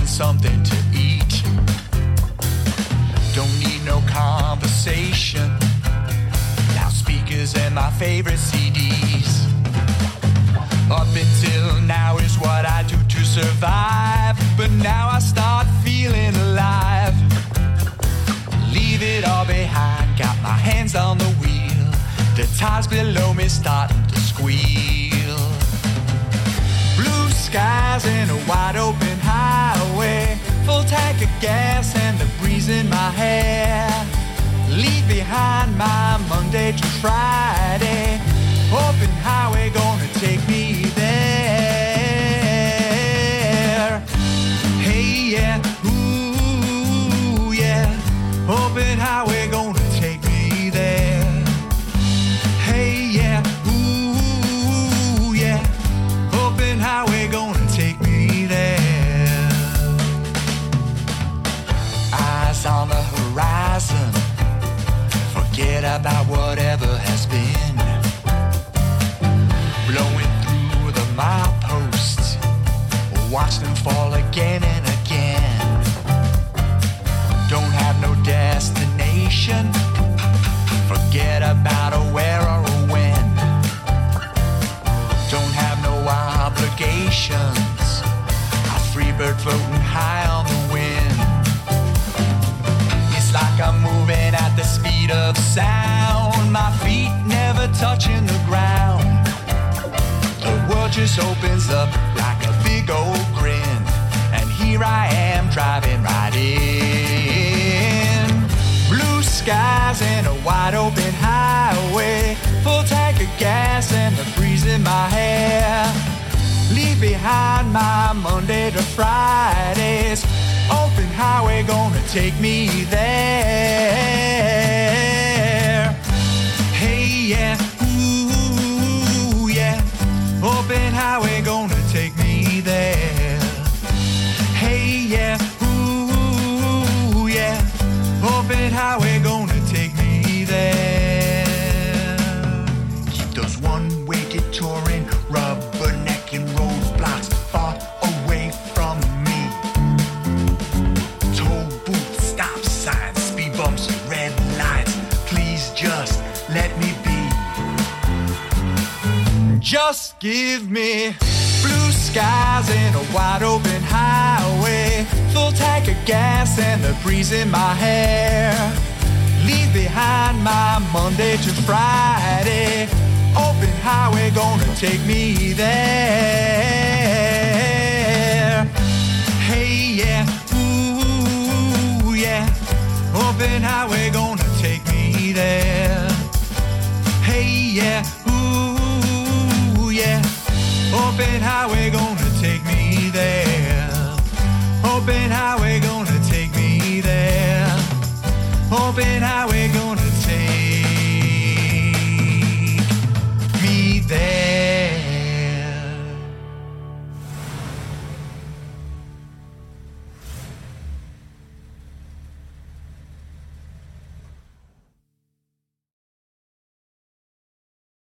something to eat. Don't need no conversation. Loudspeakers and my favorite CDs. Up until now is what I do to survive, but now I start feeling alive. Leave it all behind, got my hands on the wheel. The tires below me starting to squeal. Blue skies and a wide open highway, full tank of gas and the breeze in my hair. Leave behind my Monday to Friday, open highway gonna take me there. Hey yeah, ooh yeah, open highway gonna take me there. Hey yeah, ooh yeah, open highway gonna take me there. Eyes on the horizon, forget about whatever has been. Blowing through the mileposts, watch them fall again and again. Don't have no destination, forget about a where or a when. Don't have no obligations, a free bird floating high on the wind. It's like I'm moving at the speed of sound, my feet never touching the ground. The world just opens up like a big old grin, and here I am driving right in. Blue skies and a wide open highway, full tank of gas and the breeze in my hair. Leave behind my Monday to Fridays, open highway gonna take me there. Hey yeah, ooh yeah, open highway gonna take me there. Hey yeah, ooh yeah, open highway gonna take me there. Keep those one-way detouring, rubbernecking roadblocks far away from me. Toll booths, stop signs, speed bumps, red lights, please just let me be. Just give me blue skies and a wide open highway, full tank of gas and the breeze in my hair. Leave behind my Monday to Friday, open highway gonna take me there. Hey yeah, ooh yeah, open highway gonna take me there. Hey yeah, ooh yeah, open highway gonna take me there. Open highway gonna take me there. Open highway